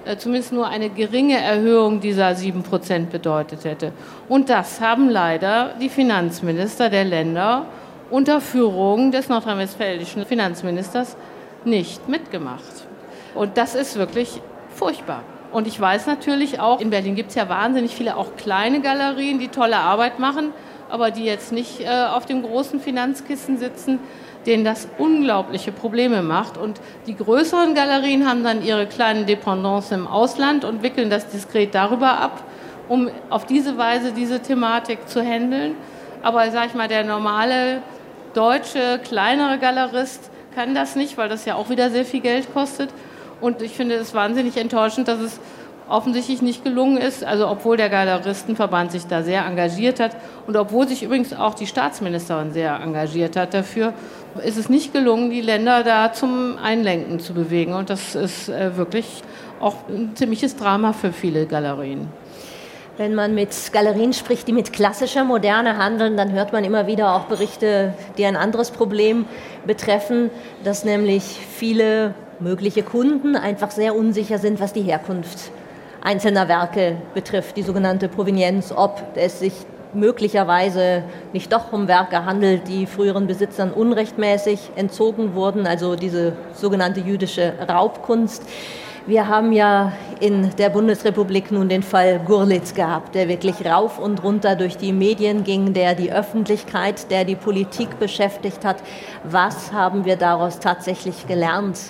zumindest nur eine geringe Erhöhung dieser 7% bedeutet hätte. Und das haben leider die Finanzminister der Länder unter Führung des nordrhein-westfälischen Finanzministers nicht mitgemacht. Und das ist wirklich furchtbar. Und ich weiß natürlich auch, in Berlin gibt es ja wahnsinnig viele auch kleine Galerien, die tolle Arbeit machen, aber die jetzt nicht auf dem großen Finanzkissen sitzen, denen das unglaubliche Probleme macht. Und die größeren Galerien haben dann ihre kleinen Dependancen im Ausland und wickeln das diskret darüber ab, um auf diese Weise diese Thematik zu handeln. Aber, sag ich mal, der normale deutsche, kleinere Galerist kann das nicht, weil das ja auch wieder sehr viel Geld kostet. Und ich finde es wahnsinnig enttäuschend, dass es offensichtlich nicht gelungen ist, also obwohl der Galeristenverband sich da sehr engagiert hat und obwohl sich übrigens auch die Staatsministerin sehr engagiert hat dafür, ist es nicht gelungen, die Länder da zum Einlenken zu bewegen. Und das ist wirklich auch ein ziemliches Drama für viele Galerien. Wenn man mit Galerien spricht, die mit klassischer Moderne handeln, dann hört man immer wieder auch Berichte, die ein anderes Problem betreffen, dass nämlich viele mögliche Kunden einfach sehr unsicher sind, was die Herkunft einzelner Werke betrifft, die sogenannte Provenienz, ob es sich möglicherweise nicht doch um Werke handelt, die früheren Besitzern unrechtmäßig entzogen wurden, also diese sogenannte jüdische Raubkunst. Wir haben ja in der Bundesrepublik nun den Fall Gurlitt gehabt, der wirklich rauf und runter durch die Medien ging, der die Öffentlichkeit, der die Politik beschäftigt hat. Was haben wir daraus tatsächlich gelernt?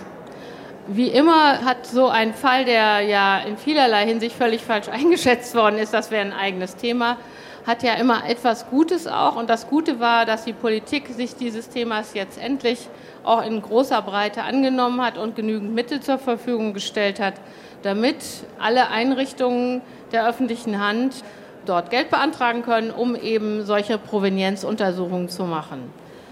Wie immer hat so ein Fall, der ja in vielerlei Hinsicht völlig falsch eingeschätzt worden ist, das wäre ein eigenes Thema, hat ja immer etwas Gutes auch. Und das Gute war, dass die Politik sich dieses Themas jetzt endlich auch in großer Breite angenommen hat und genügend Mittel zur Verfügung gestellt hat, damit alle Einrichtungen der öffentlichen Hand dort Geld beantragen können, um eben solche Provenienzuntersuchungen zu machen.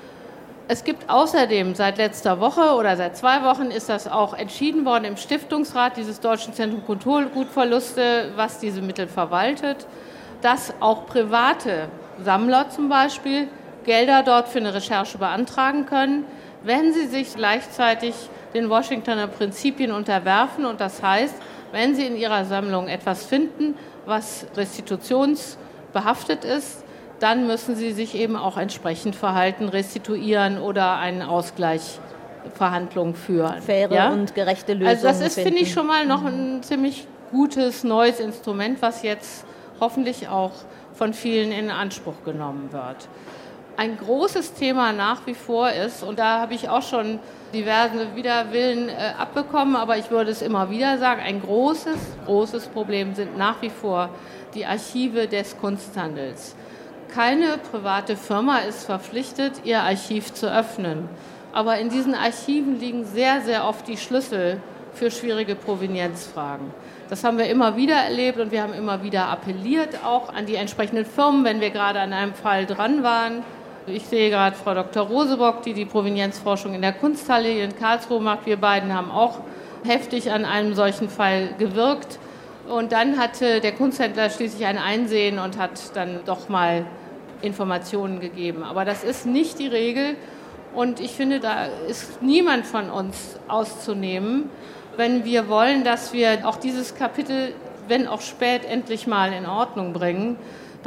Es gibt außerdem seit letzter Woche oder seit 2 Wochen ist das auch entschieden worden im Stiftungsrat dieses Deutschen Zentrum Kulturgutverluste, was diese Mittel verwaltet, dass auch private Sammler zum Beispiel Gelder dort für eine Recherche beantragen können, wenn sie sich gleichzeitig den Washingtoner Prinzipien unterwerfen. Und das heißt, wenn sie in ihrer Sammlung etwas finden, was restitutionsbehaftet ist, dann müssen sie sich eben auch entsprechend verhalten, restituieren oder eine Ausgleichsverhandlung führen. Faire und gerechte Lösungen. Also das ist, finde ich, schon mal noch ein ziemlich gutes neues Instrument, was jetzt hoffentlich auch von vielen in Anspruch genommen wird. Ein großes Thema nach wie vor ist, und da habe ich auch schon diverse Widerwillen abbekommen, aber ich würde es immer wieder sagen, ein großes Problem sind nach wie vor die Archive des Kunsthandels. Keine private Firma ist verpflichtet, ihr Archiv zu öffnen. Aber in diesen Archiven liegen sehr, sehr oft die Schlüssel für schwierige Provenienzfragen. Das haben wir immer wieder erlebt und wir haben immer wieder appelliert, auch an die entsprechenden Firmen, wenn wir gerade an einem Fall dran waren. Ich sehe gerade Frau Dr. Rosebock, die die Provenienzforschung in der Kunsthalle hier in Karlsruhe macht. Wir beiden haben auch heftig an einem solchen Fall gewirkt. Und dann hatte der Kunsthändler schließlich ein Einsehen und hat dann doch mal Informationen gegeben. Aber das ist nicht die Regel. Und ich finde, da ist niemand von uns auszunehmen, wenn wir wollen, dass wir auch dieses Kapitel, wenn auch spät, endlich mal in Ordnung bringen.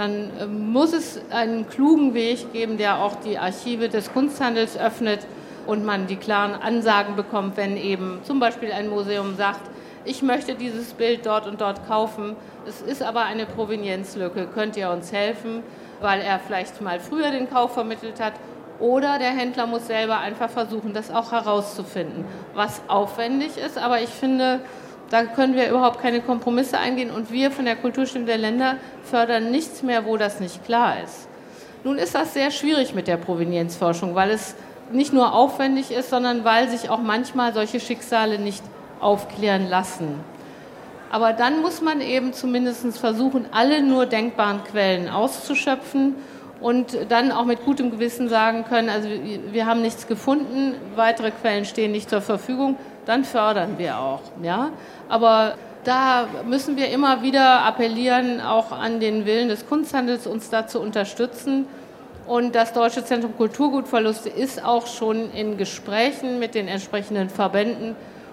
Dann muss es einen klugen Weg geben, der auch die Archive des Kunsthandels öffnet und man die klaren Ansagen bekommt, wenn eben zum Beispiel ein Museum sagt, ich möchte dieses Bild dort und dort kaufen, es ist aber eine Provenienzlücke, könnt ihr uns helfen, weil er vielleicht mal früher den Kauf vermittelt hat, oder der Händler muss selber einfach versuchen, das auch herauszufinden, was aufwendig ist, aber ich finde, da können wir überhaupt keine Kompromisse eingehen und wir von der Kulturstiftung der Länder fördern nichts mehr, wo das nicht klar ist. Nun ist das sehr schwierig mit der Provenienzforschung, weil es nicht nur aufwendig ist, sondern weil sich auch manchmal solche Schicksale nicht aufklären lassen. Aber dann muss man eben zumindest versuchen, alle nur denkbaren Quellen auszuschöpfen und dann auch mit gutem Gewissen sagen können, also wir haben nichts gefunden, weitere Quellen stehen nicht zur Verfügung, dann fördern wir auch. Ja? Aber da müssen wir immer wieder appellieren, auch an den Willen des Kunsthandels, uns da zu unterstützen. Und das Deutsche Zentrum Kulturgutverluste ist auch schon in Gesprächen mit den entsprechenden Verbänden,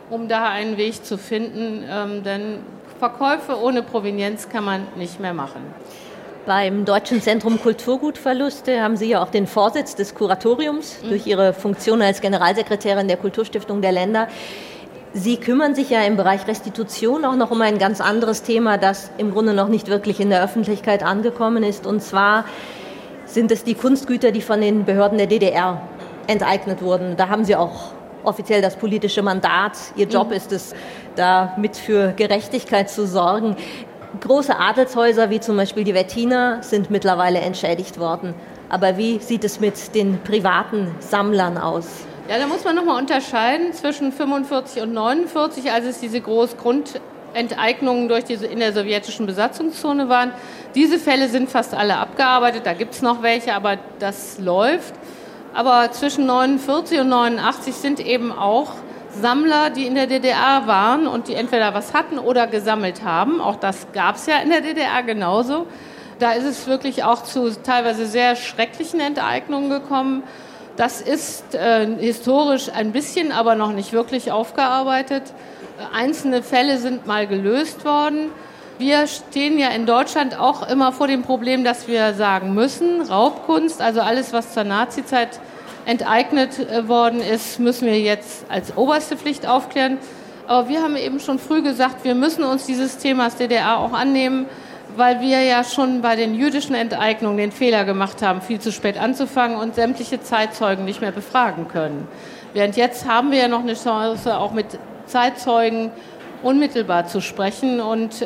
um da einen Weg zu finden, denn Verkäufe ohne Provenienz kann man nicht mehr machen. Beim Deutschen Zentrum Kulturgutverluste haben Sie ja auch den Vorsitz des Kuratoriums durch Ihre Funktion als Generalsekretärin der Kulturstiftung der Länder. Sie kümmern sich ja im Bereich Restitution auch noch um ein ganz anderes Thema, das im Grunde noch nicht wirklich in der Öffentlichkeit angekommen ist. Und zwar sind es die Kunstgüter, die von den Behörden der DDR enteignet wurden. Da haben Sie auch offiziell das politische Mandat. Ihr Job ist es, da mit für Gerechtigkeit zu sorgen. Große Adelshäuser wie zum Beispiel die Wettiner sind mittlerweile entschädigt worden. Aber wie sieht es mit den privaten Sammlern aus? Ja, da muss man nochmal unterscheiden zwischen 45 und 49, als es diese Großgrundenteignungen in der sowjetischen Besatzungszone waren. Diese Fälle sind fast alle abgearbeitet, da gibt es noch welche, aber das läuft. Aber zwischen 49 und 89 sind eben auch Sammler, die in der DDR waren und die entweder was hatten oder gesammelt haben. Auch das gab es ja in der DDR genauso. Da ist es wirklich auch zu teilweise sehr schrecklichen Enteignungen gekommen. Das ist historisch ein bisschen, aber noch nicht wirklich aufgearbeitet. Einzelne Fälle sind mal gelöst worden. Wir stehen ja in Deutschland auch immer vor dem Problem, dass wir sagen müssen, Raubkunst, also alles, was zur Nazizeit enteignet worden ist, müssen wir jetzt als oberste Pflicht aufklären. Aber wir haben eben schon früh gesagt, wir müssen uns dieses Themas DDR auch annehmen, weil wir ja schon bei den jüdischen Enteignungen den Fehler gemacht haben, viel zu spät anzufangen und sämtliche Zeitzeugen nicht mehr befragen können. Während jetzt haben wir ja noch eine Chance, auch mit Zeitzeugen unmittelbar zu sprechen. Und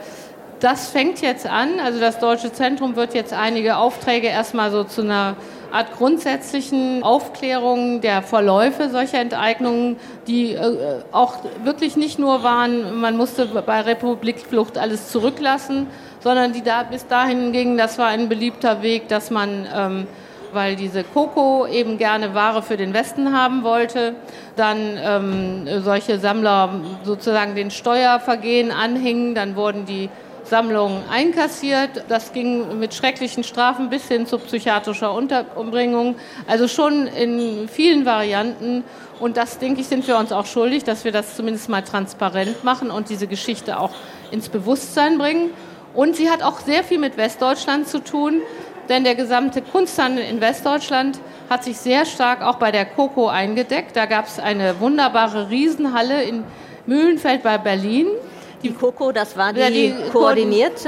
das fängt jetzt an. Also das Deutsche Zentrum wird jetzt einige Aufträge erstmal so zu einer Art grundsätzlichen Aufklärung der Verläufe solcher Enteignungen, die auch wirklich nicht nur waren, man musste bei Republikflucht alles zurücklassen, sondern die da bis dahin gingen, das war ein beliebter Weg, dass man, weil diese Koko eben gerne Ware für den Westen haben wollte, dann solche Sammler sozusagen den Steuervergehen anhingen, dann wurden die Sammlungen einkassiert. Das ging mit schrecklichen Strafen bis hin zu psychiatrischer Unterbringung. Also schon in vielen Varianten. Und das, denke ich, sind wir uns auch schuldig, dass wir das zumindest mal transparent machen und diese Geschichte auch ins Bewusstsein bringen. Und sie hat auch sehr viel mit Westdeutschland zu tun, denn der gesamte Kunsthandel in Westdeutschland hat sich sehr stark auch bei der Koko eingedeckt. Da gab es eine wunderbare Riesenhalle in Mühlenfeld bei Berlin. Die Koko, das war die koordinierte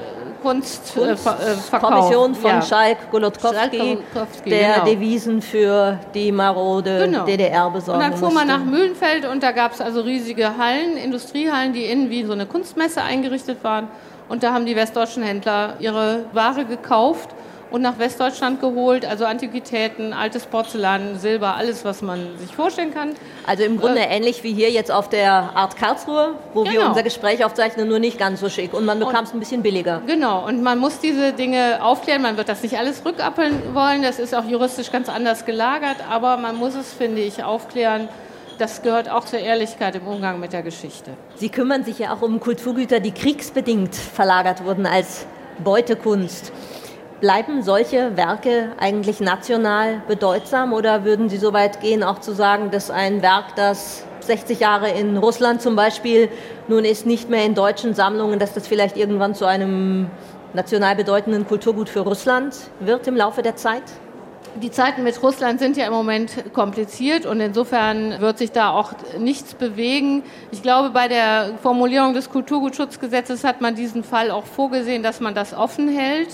Kunstkommission von Schalk Golodkowski, der genau Devisen für die marode DDR besorgen musste. Und dann fuhr man nach Mühlenfeld und da gab es also riesige Hallen, Industriehallen, die innen wie so eine Kunstmesse eingerichtet waren. Und da haben die westdeutschen Händler ihre Ware gekauft und nach Westdeutschland geholt, also Antiquitäten, altes Porzellan, Silber, alles, was man sich vorstellen kann. Also im Grunde ähnlich wie hier jetzt auf der Art Karlsruhe, wo wir unser Gespräch aufzeichnen, nur nicht ganz so schick. Und man bekam es ein bisschen billiger. Genau, und man muss diese Dinge aufklären. Man wird das nicht alles rückappeln wollen, das ist auch juristisch ganz anders gelagert, aber man muss es, finde ich, aufklären. Das gehört auch zur Ehrlichkeit im Umgang mit der Geschichte. Sie kümmern sich ja auch um Kulturgüter, die kriegsbedingt verlagert wurden als Beutekunst. Bleiben solche Werke eigentlich national bedeutsam oder würden Sie so weit gehen, auch zu sagen, dass ein Werk, das 60 Jahre in Russland zum Beispiel nun ist, nicht mehr in deutschen Sammlungen, dass das vielleicht irgendwann zu einem national bedeutenden Kulturgut für Russland wird im Laufe der Zeit? Die Zeiten mit Russland sind ja im Moment kompliziert und insofern wird sich da auch nichts bewegen. Ich glaube, bei der Formulierung des Kulturgutschutzgesetzes hat man diesen Fall auch vorgesehen, dass man das offen hält.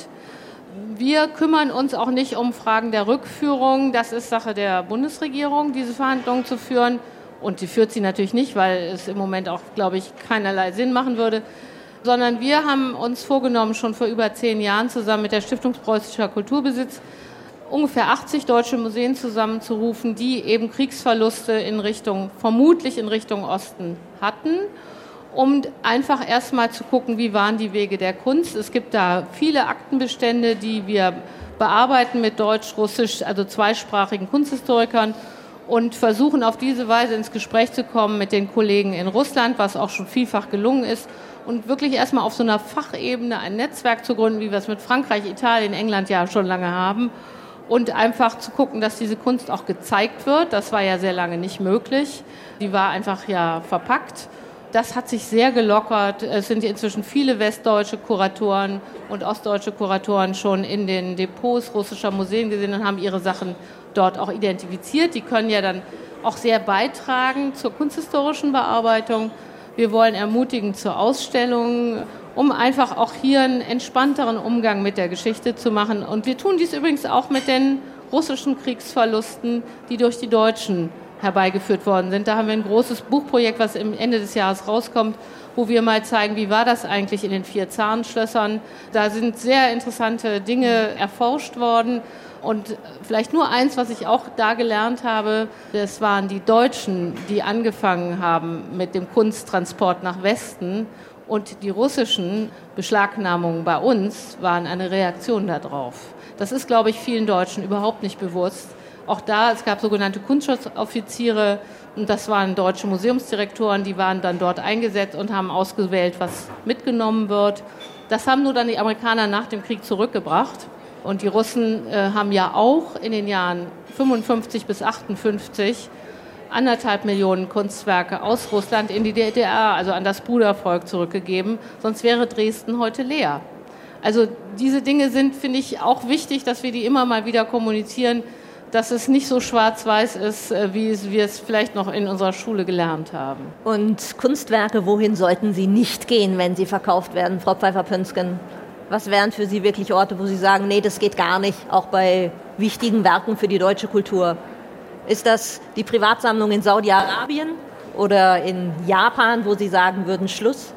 Wir kümmern uns auch nicht um Fragen der Rückführung. Das ist Sache der Bundesregierung, diese Verhandlungen zu führen. Und die führt sie natürlich nicht, weil es im Moment auch, glaube ich, keinerlei Sinn machen würde. Sondern wir haben uns vorgenommen, schon vor über 10 Jahren zusammen mit der Stiftung Preußischer Kulturbesitz ungefähr 80 deutsche Museen zusammenzurufen, die eben Kriegsverluste vermutlich in Richtung Osten hatten, um einfach erstmal zu gucken, wie waren die Wege der Kunst. Es gibt da viele Aktenbestände, die wir bearbeiten mit deutsch, russisch, also zweisprachigen Kunsthistorikern und versuchen auf diese Weise ins Gespräch zu kommen mit den Kollegen in Russland, was auch schon vielfach gelungen ist, und wirklich erstmal auf so einer Fachebene ein Netzwerk zu gründen, wie wir es mit Frankreich, Italien, England ja schon lange haben, und einfach zu gucken, dass diese Kunst auch gezeigt wird. Das war ja sehr lange nicht möglich. Die war einfach ja verpackt. Das hat sich sehr gelockert. Es sind inzwischen viele westdeutsche Kuratoren und ostdeutsche Kuratoren schon in den Depots russischer Museen gesehen und haben ihre Sachen dort auch identifiziert. Die können ja dann auch sehr beitragen zur kunsthistorischen Bearbeitung. Wir wollen ermutigen zur Ausstellung, um einfach auch hier einen entspannteren Umgang mit der Geschichte zu machen. Und wir tun dies übrigens auch mit den russischen Kriegsverlusten, die durch die Deutschen herbeigeführt worden sind. Da haben wir ein großes Buchprojekt, was im Ende des Jahres rauskommt, wo wir mal zeigen, wie war das eigentlich in den 4 Zahnschlössern. Da sind sehr interessante Dinge erforscht worden. Und vielleicht nur eins, was ich auch da gelernt habe, das waren die Deutschen, die angefangen haben mit dem Kunsttransport nach Westen. Und die russischen Beschlagnahmungen bei uns waren eine Reaktion darauf. Das ist, glaube ich, vielen Deutschen überhaupt nicht bewusst. Auch da, es gab sogenannte Kunstschutzoffiziere, und das waren deutsche Museumsdirektoren, die waren dann dort eingesetzt und haben ausgewählt, was mitgenommen wird. Das haben nur dann die Amerikaner nach dem Krieg zurückgebracht. Und die Russen haben ja auch in den Jahren 55 bis 58 1,5 Millionen Kunstwerke aus Russland in die DDR, also an das Brudervolk, zurückgegeben. Sonst wäre Dresden heute leer. Also diese Dinge sind, finde ich, auch wichtig, dass wir die immer mal wieder kommunizieren, dass es nicht so schwarz-weiß ist, wie wir es vielleicht noch in unserer Schule gelernt haben. Und Kunstwerke, wohin sollten sie nicht gehen, wenn sie verkauft werden, Frau Pfeiffer-Pünsken? Was wären für Sie wirklich Orte, wo Sie sagen, nee, das geht gar nicht, auch bei wichtigen Werken für die deutsche Kultur? Ist das die Privatsammlung in Saudi-Arabien oder in Japan, wo Sie sagen würden, Schluss?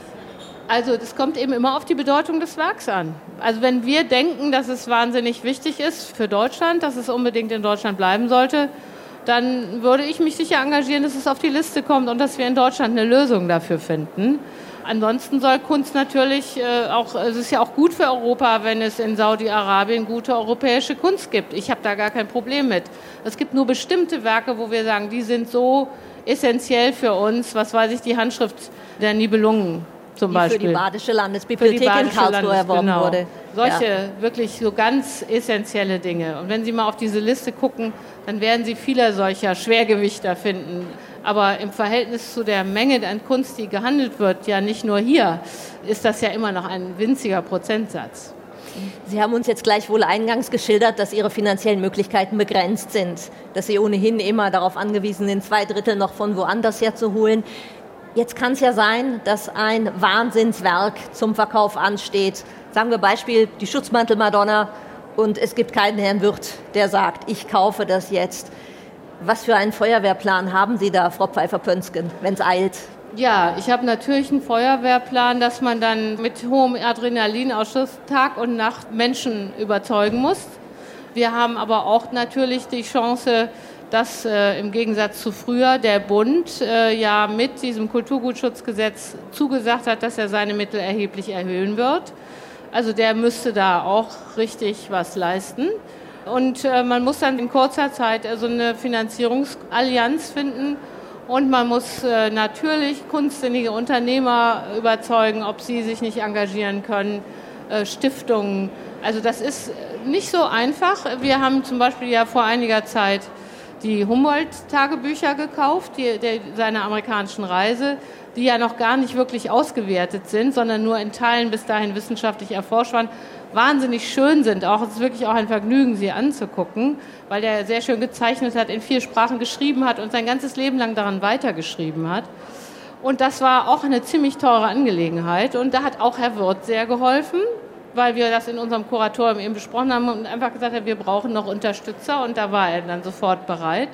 Also das kommt eben immer auf die Bedeutung des Werks an. Also wenn wir denken, dass es wahnsinnig wichtig ist für Deutschland, dass es unbedingt in Deutschland bleiben sollte, dann würde ich mich sicher engagieren, dass es auf die Liste kommt und dass wir in Deutschland eine Lösung dafür finden. Ansonsten soll Kunst natürlich es ist ja auch gut für Europa, wenn es in Saudi-Arabien gute europäische Kunst gibt. Ich habe da gar kein Problem mit. Es gibt nur bestimmte Werke, wo wir sagen, die sind so essentiell für uns, was weiß ich, die Handschrift der Nibelungen zum Beispiel. Für die Badische Landesbibliothek in Karlsruhe erworben wurde. Solche wirklich so ganz essentielle Dinge. Und wenn Sie mal auf diese Liste gucken, dann werden Sie viele solcher Schwergewichter finden. Aber im Verhältnis zu der Menge an Kunst, die gehandelt wird, ja nicht nur hier, ist das ja immer noch ein winziger Prozentsatz. Sie haben uns jetzt gleichwohl eingangs geschildert, dass Ihre finanziellen Möglichkeiten begrenzt sind, dass Sie ohnehin immer darauf angewiesen sind, 2/3 noch von woanders herzuholen. Jetzt kann es ja sein, dass ein Wahnsinnswerk zum Verkauf ansteht. Sagen wir Beispiel die Schutzmantel-Madonna und es gibt keinen Herrn Wirth, der sagt, ich kaufe das jetzt. Was für einen Feuerwehrplan haben Sie da, Frau Pfeiffer-Pünsken, wenn es eilt? Ja, ich habe natürlich einen Feuerwehrplan, dass man dann mit hohem Adrenalinausschuss Tag und Nacht Menschen überzeugen muss. Wir haben aber auch natürlich die Chance, dass im Gegensatz zu früher der Bund ja mit diesem Kulturgutschutzgesetz zugesagt hat, dass er seine Mittel erheblich erhöhen wird. Also der müsste da auch richtig was leisten. Und man muss dann in kurzer Zeit also eine Finanzierungsallianz finden. Und man muss natürlich kunstsinnige Unternehmer überzeugen, ob sie sich nicht engagieren können, Stiftungen. Also das ist nicht so einfach. Wir haben zum Beispiel ja vor einiger Zeit die Humboldt-Tagebücher gekauft, seiner amerikanischen Reise, die ja noch gar nicht wirklich ausgewertet sind, sondern nur in Teilen bis dahin wissenschaftlich erforscht waren, wahnsinnig schön sind. Es ist wirklich auch ein Vergnügen, sie anzugucken, weil der sehr schön gezeichnet hat, in 4 Sprachen geschrieben hat und sein ganzes Leben lang daran weitergeschrieben hat. Und das war auch eine ziemlich teure Angelegenheit. Und da hat auch Herr Wirth sehr geholfen, weil wir das in unserem Kuratorium eben besprochen haben und einfach gesagt haben, wir brauchen noch Unterstützer. Und da war er dann sofort bereit.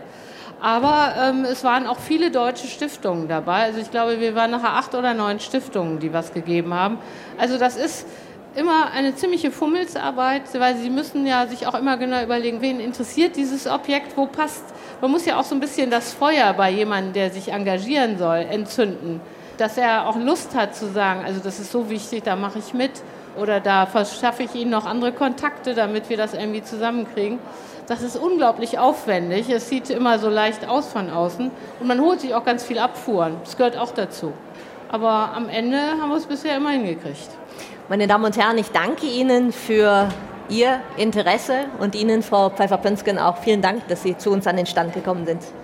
Aber es waren auch viele deutsche Stiftungen dabei. Also ich glaube, wir waren nachher 8 oder 9 Stiftungen, die was gegeben haben. Also das ist immer eine ziemliche Fummelsarbeit, weil Sie müssen ja sich auch immer genau überlegen, wen interessiert dieses Objekt, wo passt. Man muss ja auch so ein bisschen das Feuer bei jemandem, der sich engagieren soll, entzünden. Dass er auch Lust hat zu sagen, also das ist so wichtig, da mache ich mit. Oder da verschaffe ich Ihnen noch andere Kontakte, damit wir das irgendwie zusammenkriegen. Das ist unglaublich aufwendig. Es sieht immer so leicht aus von außen. Und man holt sich auch ganz viel Abfuhren. Das gehört auch dazu. Aber am Ende haben wir es bisher immer hingekriegt. Meine Damen und Herren, ich danke Ihnen für Ihr Interesse und Ihnen, Frau Pfeiffer-Pönsken, auch vielen Dank, dass Sie zu uns an den Stand gekommen sind.